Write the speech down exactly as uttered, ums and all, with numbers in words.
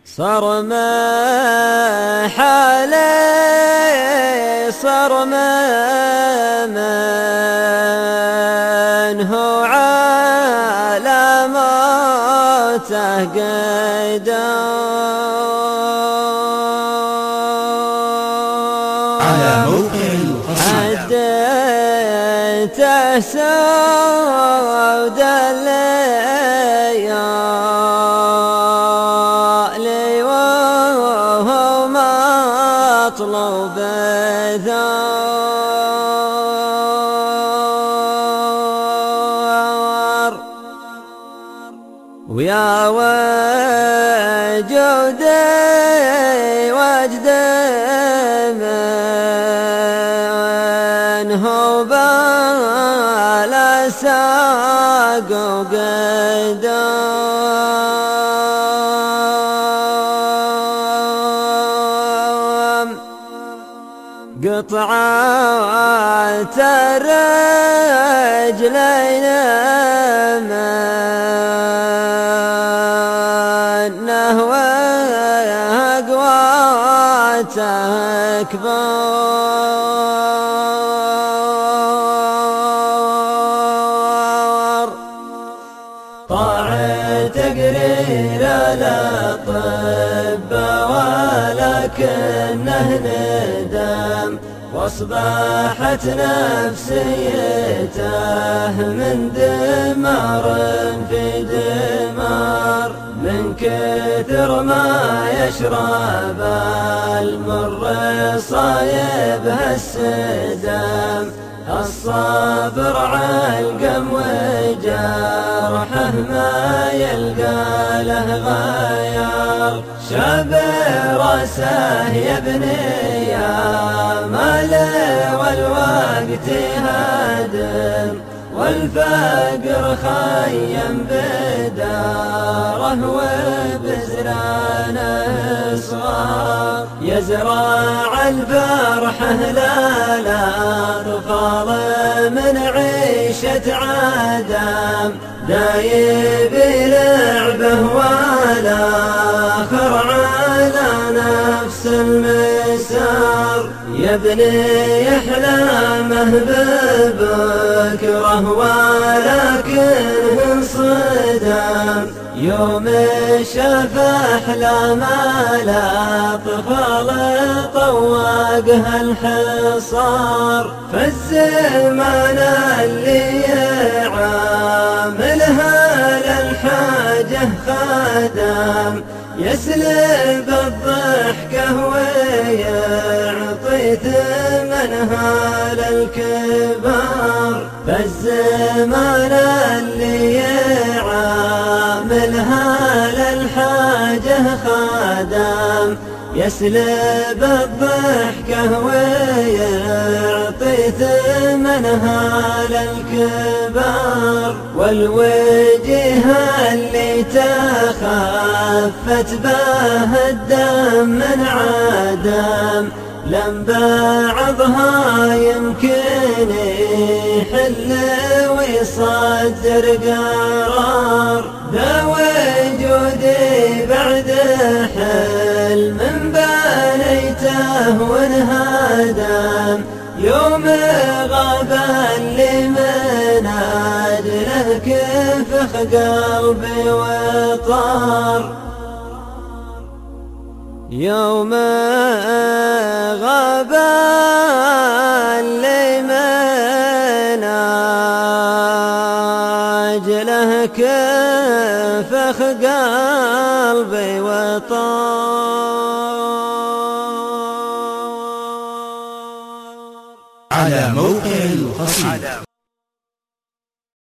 صار ما حالي صار ما من هو على موته قيدا على موقع القصيدة عديته سود الليالي وهو مطلوب ثار ويا وجودي وجدي هو بلا ساق وقدام قطعة الرجلين منه وقواته كبار طاع تقرير الأطباء ولكنه ندم واصبحت نفسيته من دمار في دمار من كثر ما يشرب المر صايبها السدم الصابر علقم وجرحه ما يلقى له غيار شاب راسه يا ابني يا مال والوقت هادم والفقر خيم بداره وبزرانه صغار يزرع الفرحة للأطفال من عيشة عدم دايب لعبه والآخر على نفس المسار يبني أحلامه ببكره ولكن انصدم يوم شاف أحلام الأطفال طوقها الحصار فالزمان اللي يعاملها للحاجة خادم يسلب الضحكة ويعطي ثمنها للكبار فالزمان اللي يعاملها للحاجة خادم يسلب الضحكة ويعطي ثمنها للكبار والوجه اللي تخفت به الدم من عدم لم بعضها يمكن يحل ويصدر قرار ذا وجودي بعد حلم بنيته وانهدم يوم غاب اللي من أجله كفخ قلبي وطار يوم غاب اللي من أجله كفخ قلبي وطار على موقع القصيدة.